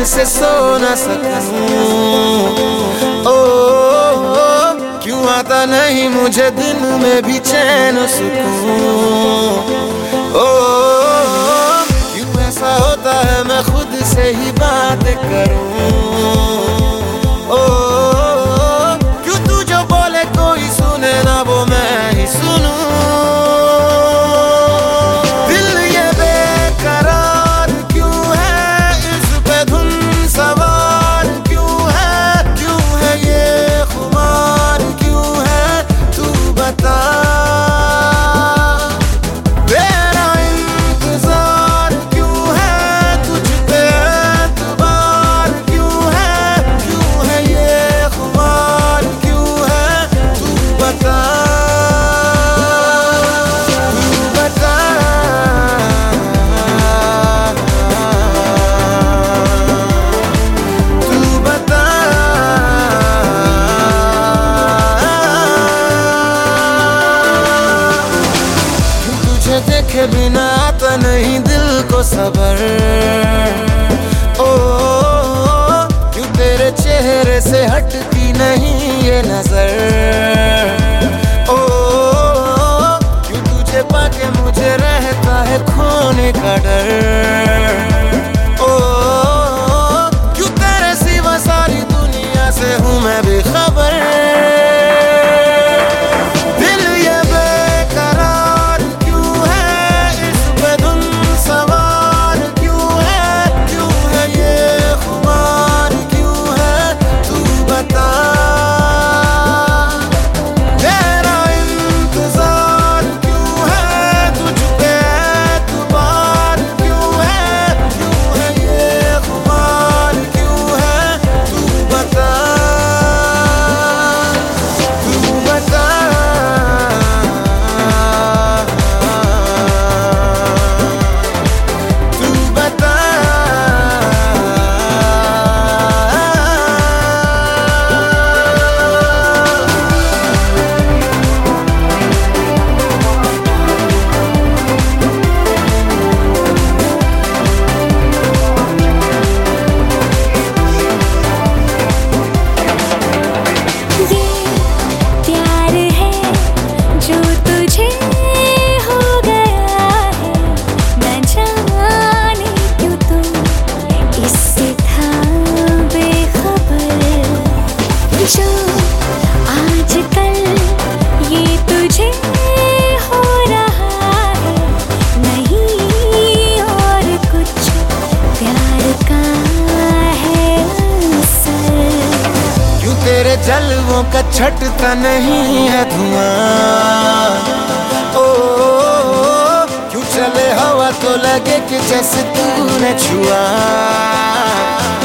चैन से सो न सकूं। ओ क्यों आता नहीं मुझे दिन में भी चैन सुकून। ओ क्यों ऐसा होता है मैं खुद से ही बात करूं। ओ क्यों तू जो बोले कोई सुने ना वो मैं ही सुनूं। दिल ये बेकरार क्यों है, इस पे धुन सवार क्यों है ये खुमार क्यों है, तू बता। तेरा इंतजार क्यों है, तुझ पे एतबार क्यों है ये खुमार क्यों है, तू बता। देखे बिना आता नहीं दिल को सबर। ओ क्यों तेरे चेहरे से हटती नहीं ये नजर। ओ क्यों तुझे पाके मुझे रहता है खोने का डर। ओ क्यों तेरे सिवा सारी दुनिया से हूँ मैं बेखबर। तेरे जलवों का छटता नहीं है धुआं। ओ क्यों चले हवा तो लगे कि जैसे तूने छुआ।